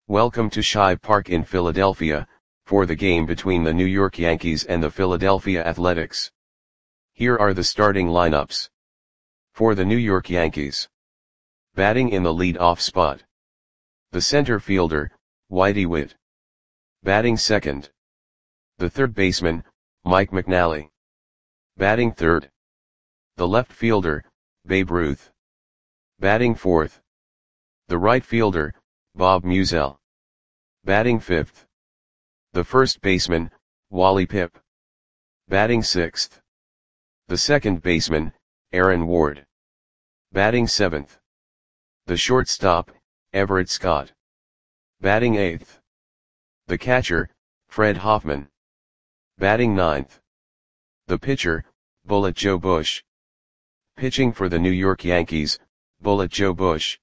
Welcome to Shive Park in Philadelphia, for the game between the New York Yankees and the Philadelphia Athletics. Here are the starting lineups. For the New York Yankees. Batting in the lead-off spot. The center fielder, Whitey Witt. Batting second. The third baseman, Mike McNally. Batting third. The left fielder, Babe Ruth. Batting fourth. The right fielder, Bob Meusel. Batting fifth. The first baseman, Wally Pipp. Batting sixth. The second baseman, Aaron Ward. Batting seventh. The shortstop, Everett Scott. Batting eighth. The catcher, Fred Hoffman. Batting ninth. The pitcher, Bullet Joe Bush. Pitching for the New York Yankees, Bullet Joe Bush.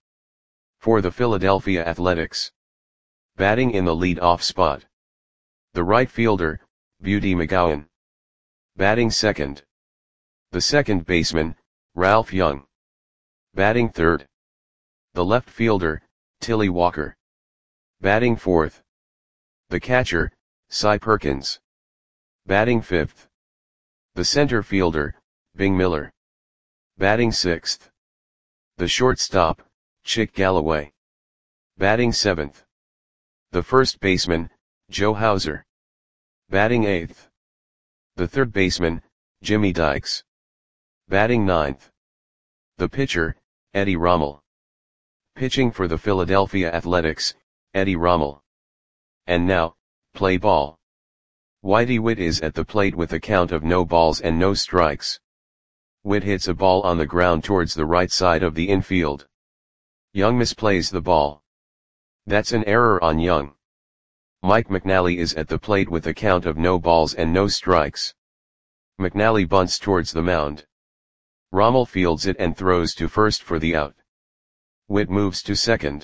For the Philadelphia Athletics. Batting in the lead-off spot. The right fielder, Beauty McGowan. Batting second. The second baseman, Ralph Young. Batting third. The left fielder, Tilly Walker. Batting fourth. The catcher, Cy Perkins. Batting fifth. The center fielder, Bing Miller. Batting sixth. The shortstop, Chick Galloway. Batting seventh. The first baseman, Joe Hauser. Batting eighth. The third baseman, Jimmy Dykes. Batting ninth. The pitcher, Eddie Rommel. Pitching for the Philadelphia Athletics, Eddie Rommel. And now, play ball. Whitey Witt is at the plate with a count of no balls and no strikes. Witt hits a ball on the ground towards the right side of the infield. Young misplays the ball. That's an error on Young. Mike McNally is at the plate with a count of no balls and no strikes. McNally bunts towards the mound. Rommel fields it and throws to first for the out. Witt moves to second.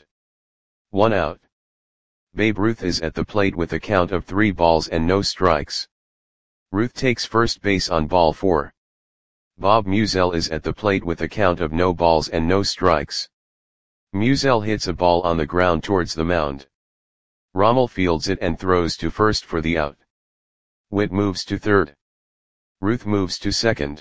1 out. Babe Ruth is at the plate with a count of 3 balls and no strikes. Ruth takes first base on ball 4. Bob Meusel is at the plate with a count of no balls and no strikes. Meusel hits a ball on the ground towards the mound. Rommel fields it and throws to first for the out. Witt moves to third. Ruth moves to second.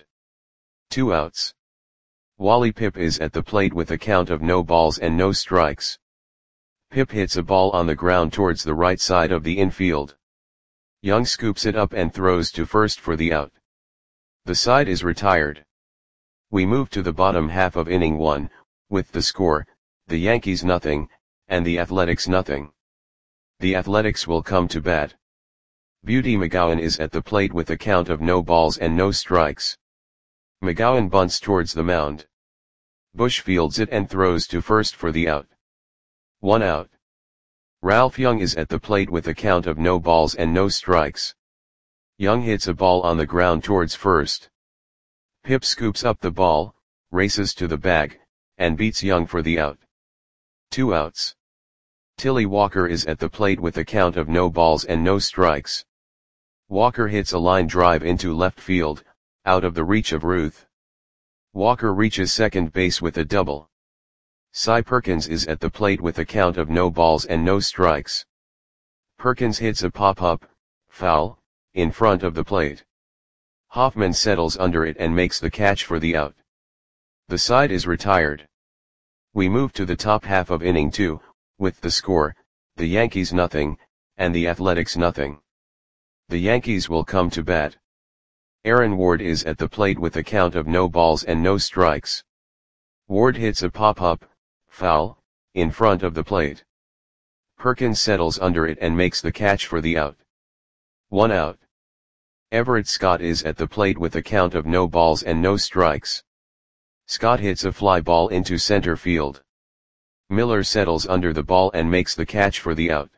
2 outs. Wally Pipp is at the plate with a count of no balls and no strikes. Pipp hits a ball on the ground towards the right side of the infield. Young scoops it up and throws to first for the out. The side is retired. We move to the bottom half of inning 1, with the score, the Yankees nothing, and the Athletics nothing. The Athletics will come to bat. Beauty McGowan is at the plate with a count of no balls and no strikes. McGowan bunts towards the mound. Bush fields it and throws to first for the out. 1 out. Ralph Young is at the plate with a count of no balls and no strikes. Young hits a ball on the ground towards first. Pipp scoops up the ball, races to the bag, and beats Young for the out. 2 outs. Tilly Walker is at the plate with a count of no balls and no strikes. Walker hits a line drive into left field, out of the reach of Ruth. Walker reaches second base with a double. Cy Perkins is at the plate with a count of no balls and no strikes. Perkins hits a pop-up, foul, in front of the plate. Hoffman settles under it and makes the catch for the out. The side is retired. We move to the top half of inning 2, with the score, the Yankees nothing, and the Athletics nothing. The Yankees will come to bat. Aaron Ward is at the plate with a count of no balls and no strikes. Ward hits a pop-up, foul, in front of the plate. Perkins settles under it and makes the catch for the out. 1 out. Everett Scott is at the plate with a count of no balls and no strikes. Scott hits a fly ball into center field. Miller settles under the ball and makes the catch for the out.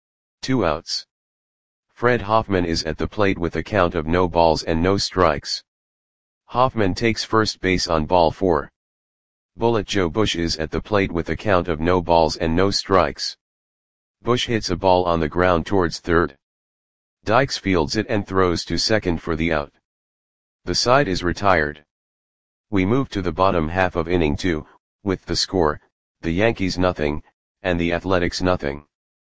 2 outs. Fred Hoffman is at the plate with a count of no balls and no strikes. Hoffman takes first base on ball 4. Bullet Joe Bush is at the plate with a count of no balls and no strikes. Bush hits a ball on the ground towards third. Dykes fields it and throws to second for the out. The side is retired. We move to the bottom half of inning 2, with the score, the Yankees nothing, and the Athletics nothing.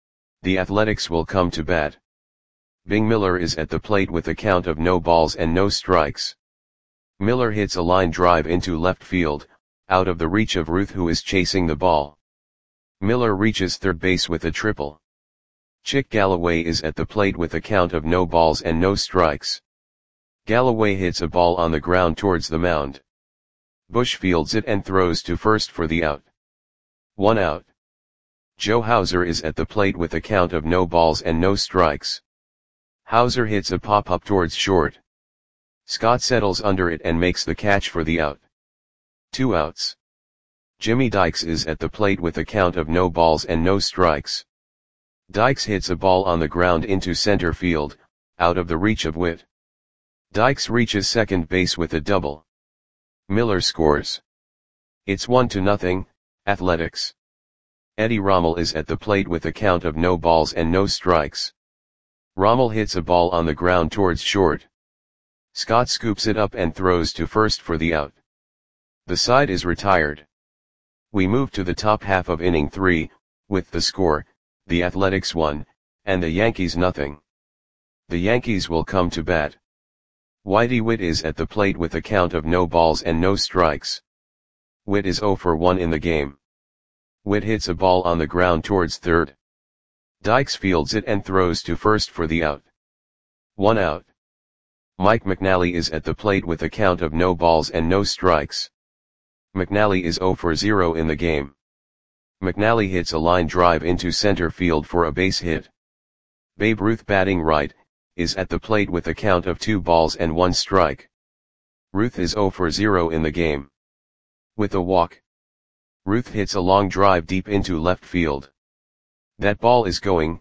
The Athletics will come to bat. Bing Miller is at the plate with a count of no balls and no strikes. Miller hits a line drive into left field, out of the reach of Ruth, who is chasing the ball. Miller reaches third base with a triple. Chick Galloway is at the plate with a count of no balls and no strikes. Galloway hits a ball on the ground towards the mound. Bush fields it and throws to first for the out. 1 out. Joe Hauser is at the plate with a count of no balls and no strikes. Hauser hits a pop-up towards short. Scott settles under it and makes the catch for the out. 2 outs. Jimmy Dykes is at the plate with a count of no balls and no strikes. Dykes hits a ball on the ground into center field, out of the reach of Witt. Dykes reaches second base with a double. Miller scores. It's 1-0, Athletics. Eddie Rommel is at the plate with a count of no balls and no strikes. Rommel hits a ball on the ground towards short. Scott scoops it up and throws to first for the out. The side is retired. We move to the top half of inning 3, with the score, the Athletics 1, and the Yankees 0. The Yankees will come to bat. Whitey Witt is at the plate with a count of no balls and no strikes. Witt is 0 for 1 in the game. Witt hits a ball on the ground towards third. Dykes fields it and throws to first for the out. 1 out. Mike McNally is at the plate with a count of no balls and no strikes. McNally is 0 for 0 in the game. McNally hits a line drive into center field for a base hit. Babe Ruth, batting right, is at the plate with a count of 2 balls and 1 strike. Ruth is 0 for 0 in the game. With a walk, Ruth hits a long drive deep into left field. That ball is gone.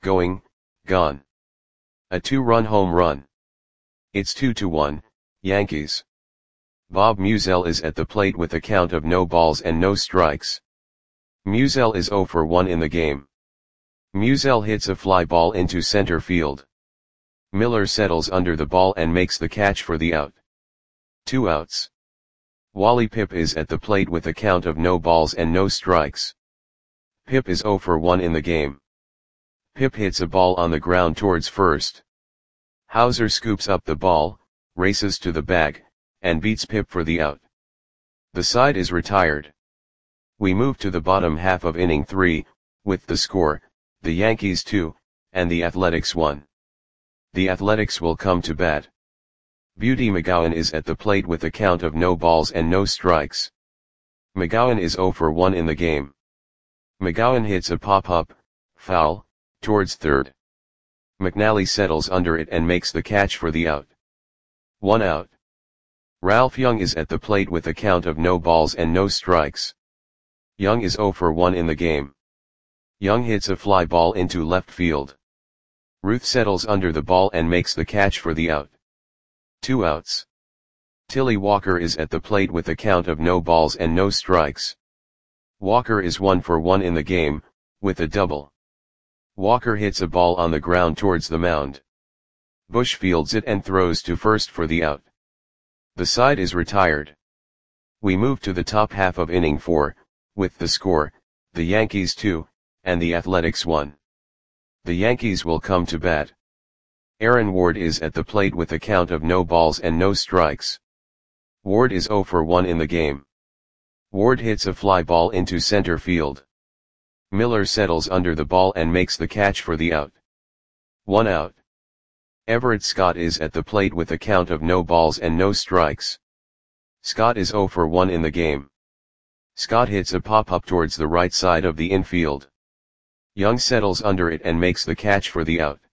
A 2-run home run. It's 2-1, Yankees. Bob Musial is at the plate with a count of no balls and no strikes. Musial is 0 for 1 in the game. Musial hits a fly ball into center field. Miller settles under the ball and makes the catch for the out. 2 outs. Wally Pipp is at the plate with a count of no balls and no strikes. Pipp is 0 for 1 in the game. Pipp hits a ball on the ground towards first. Hauser scoops up the ball, races to the bag, and beats Pipp for the out. The side is retired. We move to the bottom half of inning 3, with the score, the Yankees 2, and the Athletics 1. The Athletics will come to bat. Beauty McGowan is at the plate with a count of no balls and no strikes. McGowan is 0 for 1 in the game. McGowan hits a pop-up, foul, towards third. McNally settles under it and makes the catch for the out. 1 out. Ralph Young is at the plate with a count of no balls and no strikes. Young is 0 for 1 in the game. Young hits a fly ball into left field. Ruth settles under the ball and makes the catch for the out. 2 outs. Tilly Walker is at the plate with a count of no balls and no strikes. Walker is 1 for 1 in the game, with a double. Walker hits a ball on the ground towards the mound. Bush fields it and throws to first for the out. The side is retired. We move to the top half of inning 4, with the score, the Yankees 2, and the Athletics 1. The Yankees will come to bat. Aaron Ward is at the plate with a count of no balls and no strikes. Ward is 0 for 1 in the game. Ward hits a fly ball into center field. Miller settles under the ball and makes the catch for the out. 1 out. Everett Scott is at the plate with a count of no balls and no strikes. Scott is 0 for 1 in the game. Scott hits a pop-up towards the right side of the infield. Young settles under it and makes the catch for the out.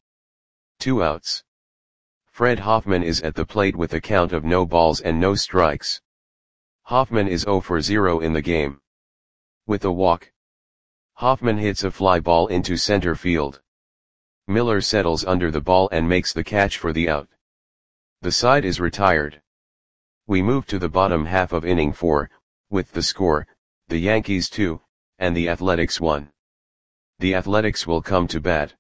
2 outs. Fred Hoffman is at the plate with a count of no balls and no strikes. Hoffman is 0 for 0 in the game. With a walk, Hoffman hits a fly ball into center field. Miller settles under the ball and makes the catch for the out. The side is retired. We move to the bottom half of inning 4, with the score, the Yankees 2, and the Athletics 1. The Athletics will come to bat.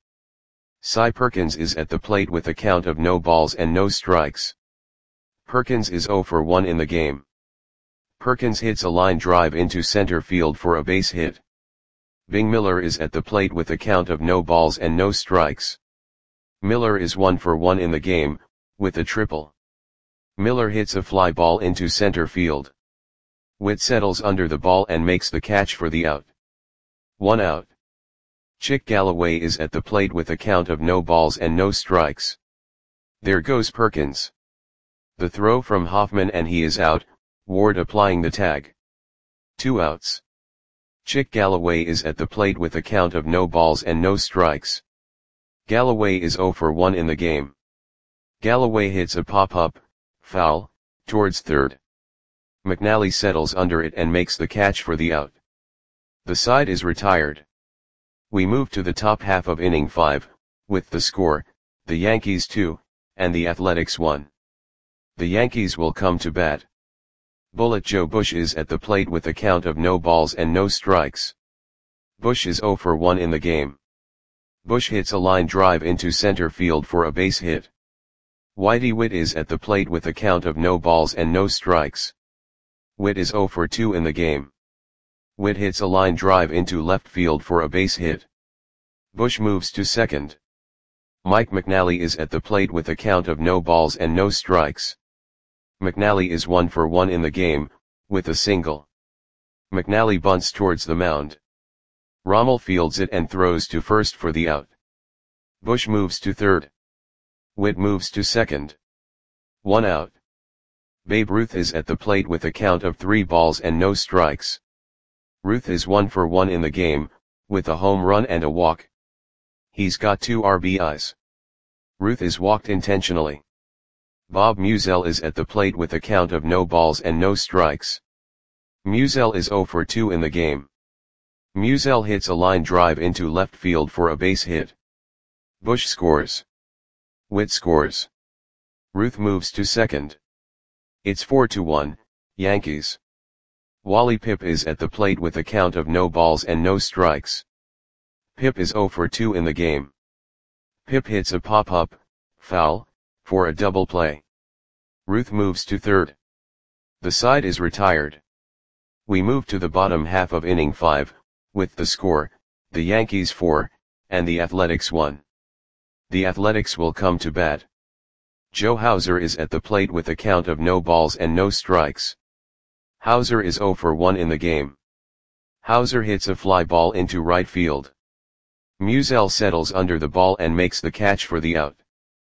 Cy Perkins is at the plate with a count of no balls and no strikes. Perkins is 0 for 1 in the game. Perkins hits a line drive into center field for a base hit. Bing Miller is at the plate with a count of no balls and no strikes. Miller is 1 for 1 in the game, with a triple. Miller hits a fly ball into center field. Witt settles under the ball and makes the catch for the out. 1 out. Chick Galloway is at the plate with a count of no balls and no strikes. There goes Perkins. The throw from Hoffman and he is out, Ward applying the tag. 2 outs. Chick Galloway is at the plate with a count of no balls and no strikes. Galloway is 0 for 1 in the game. Galloway hits a pop-up, foul, towards third. McNally settles under it and makes the catch for the out. The side is retired. We move to the top half of inning 5, with the score, the Yankees 2, and the Athletics 1. The Yankees will come to bat. Bullet Joe Bush is at the plate with a count of no balls and no strikes. Bush is 0 for 1 in the game. Bush hits a line drive into center field for a base hit. Whitey Witt is at the plate with a count of no balls and no strikes. Witt is 0 for 2 in the game. Witt hits a line drive into left field for a base hit. Bush moves to second. Mike McNally is at the plate with a count of no balls and no strikes. McNally is 1 for 1 in the game, with a single. McNally bunts towards the mound. Rommel fields it and throws to first for the out. Bush moves to third. Witt moves to second. 1 out. Babe Ruth is at the plate with a count of 3 balls and no strikes. Ruth is 1 for 1 in the game, with a home run and a walk. He's got 2 RBIs. Ruth is walked intentionally. Bob Musial is at the plate with a count of no balls and no strikes. Musial is 0 for 2 in the game. Musial hits a line drive into left field for a base hit. Bush scores. Witt scores. Ruth moves to second. It's 4-1, Yankees. Wally Pipp is at the plate with a count of no balls and no strikes. Pipp is 0 for 2 in the game. Pipp hits a pop-up, foul, for a double play. Ruth moves to third. The side is retired. We move to the bottom half of inning 5, with the score, the Yankees 4, and the Athletics 1. The Athletics will come to bat. Joe Hauser is at the plate with a count of no balls and no strikes. Hauser is 0 for 1 in the game. Hauser hits a fly ball into right field. Musial settles under the ball and makes the catch for the out.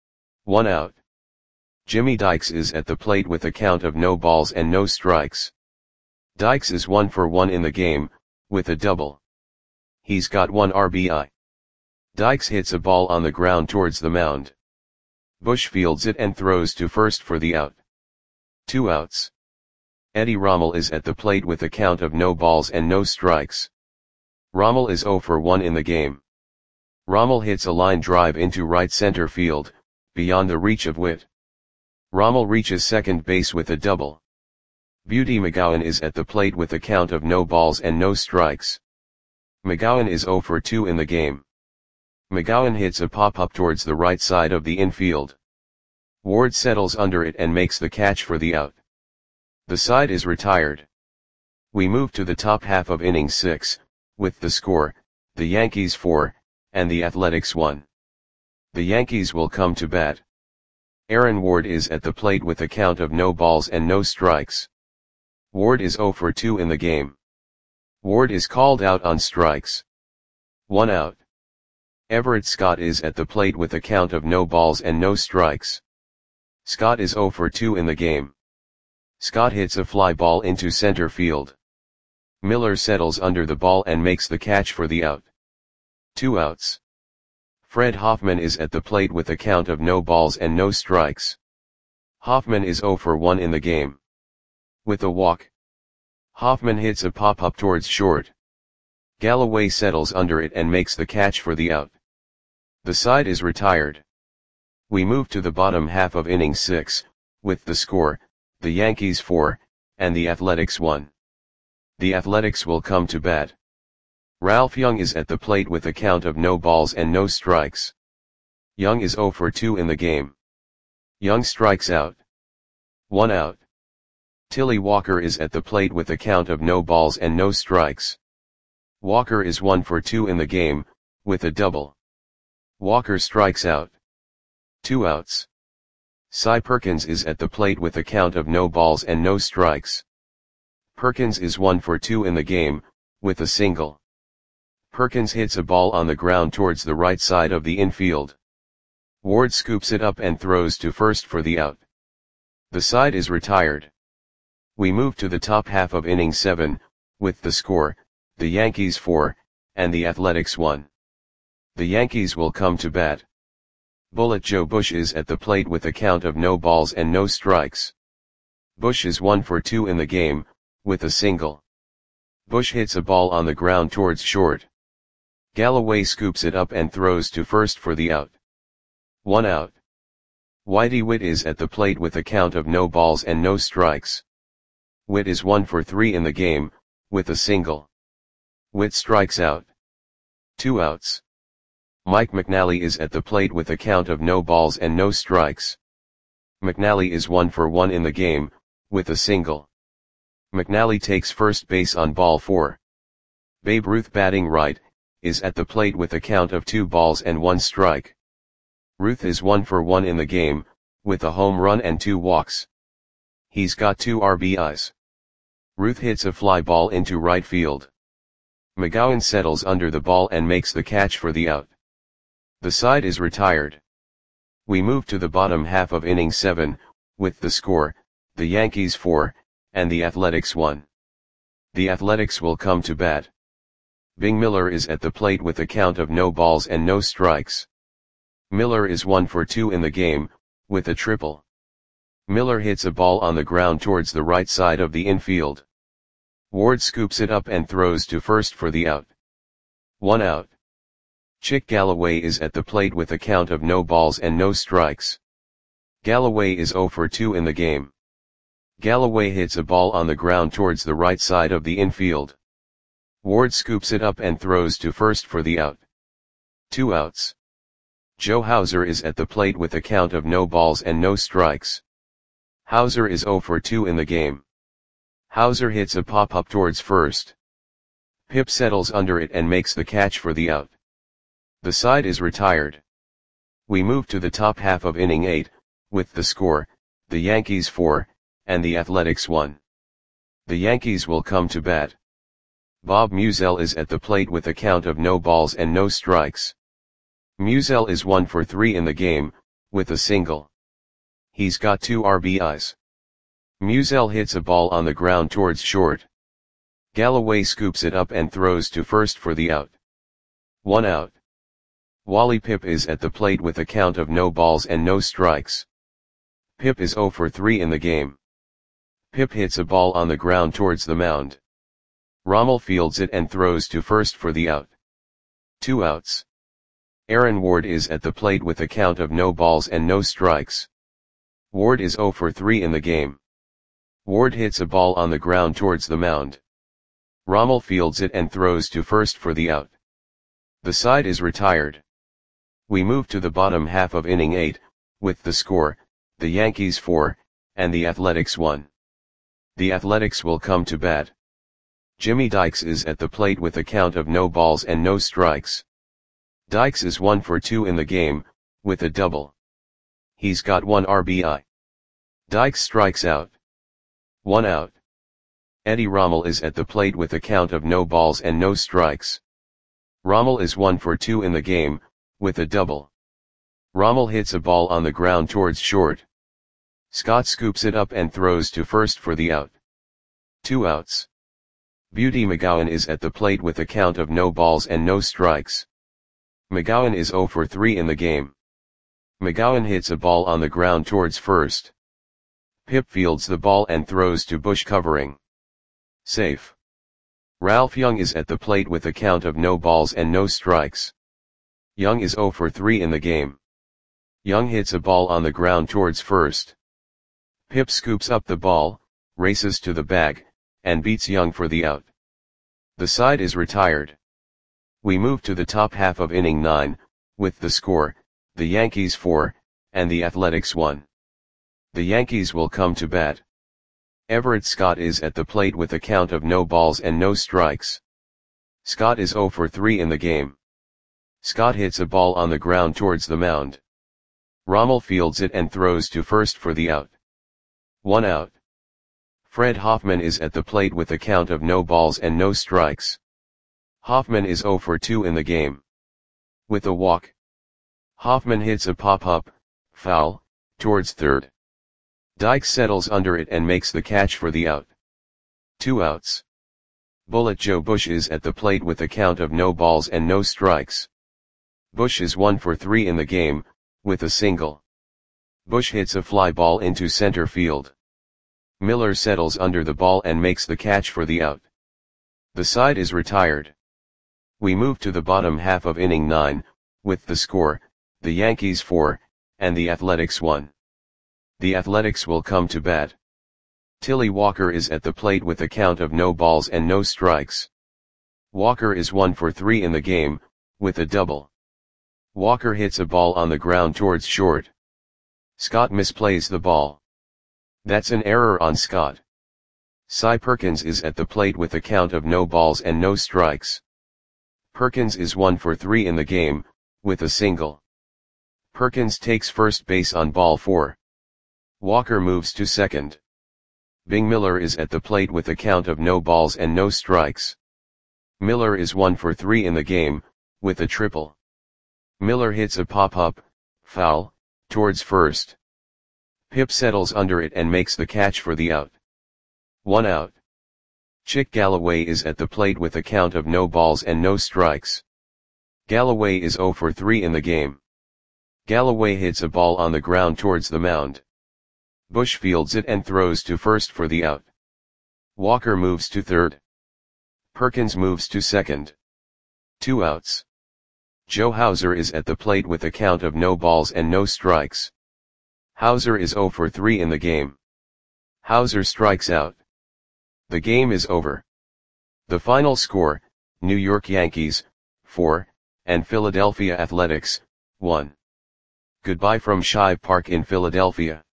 1 out. Jimmy Dykes is at the plate with a count of no balls and no strikes. Dykes is 1 for 1 in the game, with a double. He's got 1 RBI. Dykes hits a ball on the ground towards the mound. Bush fields it and throws to first for the out. 2 outs. Eddie Rommel is at the plate with a count of no balls and no strikes. Rommel is 0 for 1 in the game. Rommel hits a line drive into right center field, beyond the reach of Witt. Rommel reaches second base with a double. Beauty McGowan is at the plate with a count of no balls and no strikes. McGowan is 0 for 2 in the game. McGowan hits a pop-up towards the right side of the infield. Ward settles under it and makes the catch for the out. The side is retired. We move to the top half of inning 6, with the score, the Yankees 4, and the Athletics 1. The Yankees will come to bat. Aaron Ward is at the plate with a count of no balls and no strikes. Ward is 0 for 2 in the game. Ward is called out on strikes. 1 out. Everett Scott is at the plate with a count of no balls and no strikes. Scott is 0 for 2 in the game. Scott hits a fly ball into center field. Miller settles under the ball and makes the catch for the out. 2 outs. Fred Hoffman is at the plate with a count of no balls and no strikes. Hoffman is 0 for 1 in the game. With a walk. Hoffman hits a pop-up towards short. Galloway settles under it and makes the catch for the out. The side is retired. We move to the bottom half of inning 6, with the score, the Yankees 4, and the Athletics 1. The Athletics will come to bat. Ralph Young is at the plate with a count of no balls and no strikes. Young is 0 for 2 in the game. Young strikes out. 1 out. Tilly Walker is at the plate with a count of no balls and no strikes. Walker is 1 for 2 in the game, with a double. Walker strikes out. 2 outs. Cy Perkins is at the plate with a count of no balls and no strikes. Perkins is 1 for 2 in the game, with a single. Perkins hits a ball on the ground towards the right side of the infield. Ward scoops it up and throws to first for the out. The side is retired. We move to the top half of inning 7, with the score, the Yankees 4, and the Athletics 1. The Yankees will come to bat. Bullet Joe Bush is at the plate with a count of no balls and no strikes. Bush is 1 for 2 in the game, with a single. Bush hits a ball on the ground towards short. Galloway scoops it up and throws to first for the out. 1 out. Whitey Witt is at the plate with a count of no balls and no strikes. Witt is 1 for 3 in the game, with a single. Witt strikes out. 2 outs. Mike McNally is at the plate with a count of no balls and no strikes. McNally is 1 for 1 in the game, with a single. McNally takes first base on ball 4. Babe Ruth, batting right, is at the plate with a count of 2 balls and 1 strike. Ruth is 1 for 1 in the game, with a home run and 2 walks. He's got 2 RBIs. Ruth hits a fly ball into right field. McGowan settles under the ball and makes the catch for the out. The side is retired. We move to the bottom half of inning 7, with the score, the Yankees 4, and the Athletics 1. The Athletics will come to bat. Bing Miller is at the plate with a count of no balls and no strikes. Miller is 1 for 2 in the game, with a triple. Miller hits a ball on the ground towards the right side of the infield. Ward scoops it up and throws to first for the out. 1 out. Chick Galloway is at the plate with a count of no balls and no strikes. Galloway is 0 for 2 in the game. Galloway hits a ball on the ground towards the right side of the infield. Ward scoops it up and throws to first for the out. 2 outs. Joe Hauser is at the plate with a count of no balls and no strikes. Hauser is 0 for 2 in the game. Hauser hits a pop-up towards first. Pip settles under it and makes the catch for the out. The side is retired. We move to the top half of inning 8, with the score, the Yankees 4, and the Athletics 1. The Yankees will come to bat. Bob Musial is at the plate with a count of no balls and no strikes. Musial is 1 for 3 in the game, with a single. He's got 2 RBIs. Musial hits a ball on the ground towards short. Galloway scoops it up and throws to first for the out. 1 out. Wally Pipp is at the plate with a count of no balls and no strikes. Pipp is 0 for 3 in the game. Pipp hits a ball on the ground towards the mound. Rommel fields it and throws to first for the out. 2 outs. Aaron Ward is at the plate with a count of no balls and no strikes. Ward is 0 for 3 in the game. Ward hits a ball on the ground towards the mound. Rommel fields it and throws to first for the out. The side is retired. We move to the bottom half of inning 8, with the score, the Yankees 4, and the Athletics 1. The Athletics will come to bat. Jimmy Dykes is at the plate with a count of no balls and no strikes. Dykes is 1 for 2 in the game, with a double. He's got 1 RBI. Dykes strikes out. 1 out. Eddie Rommel is at the plate with a count of no balls and no strikes. Rommel is 1 for 2 in the game, with a double. Rommel hits a ball on the ground towards short. Scott scoops it up and throws to first for the out. 2 outs. Beauty McGowan is at the plate with a count of no balls and no strikes. McGowan is 0 for 3 in the game. McGowan hits a ball on the ground towards first. Pip fields the ball and throws to Bush covering. Safe. Ralph Young is at the plate with a count of no balls and no strikes. Young is 0 for 3 in the game. Young hits a ball on the ground towards first. Pip scoops up the ball, races to the bag, and beats Young for the out. The side is retired. We move to the top half of inning 9, with the score, the Yankees 4, and the Athletics 1. The Yankees will come to bat. Everett Scott is at the plate with a count of no balls and no strikes. Scott is 0 for 3 in the game. Scott hits a ball on the ground towards the mound. Rommel fields it and throws to first for the out. 1 out. Fred Hoffman is at the plate with a count of no balls and no strikes. Hoffman is 0 for 2 in the game. With a walk, Hoffman hits a pop-up, foul, towards third. Dykes settles under it and makes the catch for the out. 2 outs. Bullet Joe Bush is at the plate with a count of no balls and no strikes. Bush is 1 for 3 in the game, with a single. Bush hits a fly ball into center field. Miller settles under the ball and makes the catch for the out. The side is retired. We move to the bottom half of inning 9, with the score, the Yankees 4, and the Athletics 1. The Athletics will come to bat. Tilly Walker is at the plate with a count of no balls and no strikes. Walker is 1 for 3 in the game, with a double. Walker hits a ball on the ground towards short. Scott misplays the ball. That's an error on Scott. Cy Perkins is at the plate with a count of no balls and no strikes. Perkins is 1 for 3 in the game, with a single. Perkins takes first base on ball 4. Walker moves to second. Bing Miller is at the plate with a count of no balls and no strikes. Miller is 1 for 3 in the game, with a triple. Miller hits a pop-up, foul, towards first. Pip settles under it and makes the catch for the out. 1 out. Chick Galloway is at the plate with a count of no balls and no strikes. Galloway is 0 for 3 in the game. Galloway hits a ball on the ground towards the mound. Bush fields it and throws to first for the out. Walker moves to third. Perkins moves to second. 2 outs. Joe Hauser is at the plate with a count of no balls and no strikes. Hauser is 0 for 3 in the game. Hauser strikes out. The game is over. The final score, New York Yankees, 4, and Philadelphia Athletics, 1. Goodbye from Shive Park in Philadelphia.